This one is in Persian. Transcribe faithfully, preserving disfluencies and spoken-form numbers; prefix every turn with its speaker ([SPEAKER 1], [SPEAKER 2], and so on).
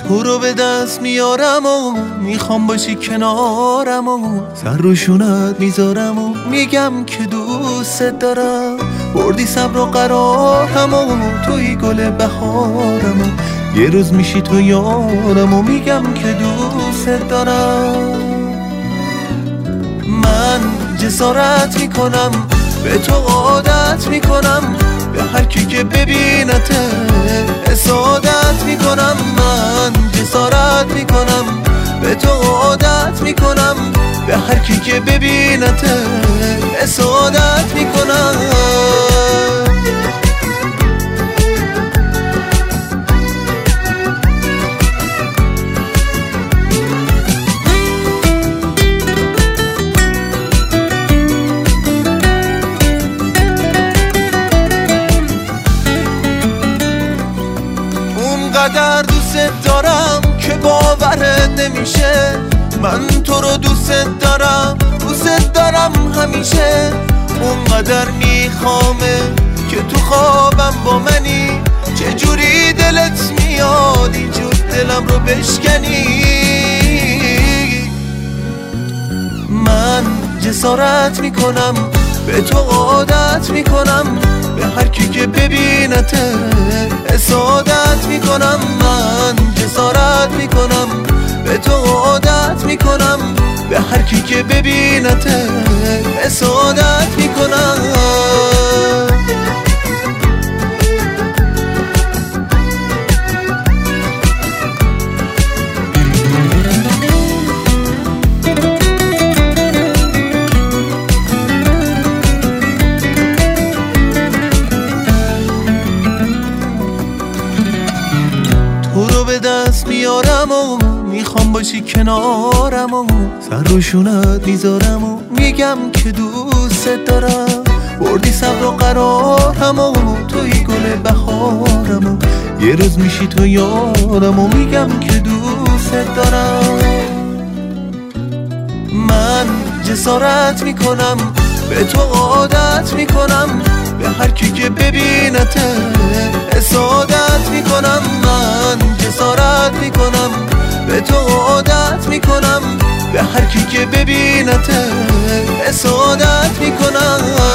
[SPEAKER 1] تو رو به دست میارم و میخوام باشی کنارم و سر رو شونت میذارم و میگم که دوست دارم. بردی صبر و قرارم و توی گل بهارم و یه روز میشی تو یارم و میگم که دوست دارم. من جسارت میکنم به تو عادت میکنم، به هر کی که ببینته حسادت میکنم. من جسارت میکنم به تو عادت میکنم، به هر کی که ببینته حسادت میکنم. اونقدر دوست دارم که باورت نمیشه. من تو رو دوست دارم، دوست دارم همیشه. اونقدر میخوامه که تو خوابم با منی، چجوری دلت میاد اینجور دلم رو بشکنی. من جسارت میکنم به تو عادت میکنم، به هر کی که ببینته حسادت میکنم. من جسارت میکنم به تو عادت میکنم، به هر کی که ببینته حسادت میکنم. تو رو به دست میارم و میخوام باشی کنارم و سر رو شونت میذارم و میگم که دوست دارم. بردی صبر و قرارم و توی گل بهارم و یه روز میشی تو یارم و میگم که دوست دارم. من جسارت میکنم به تو عادت میکنم، به هر کی که ببینته حسادت میکنم. من جسارت میکنم به تو عادت میکنم، به هر کی که ببینته حسادت میکنم.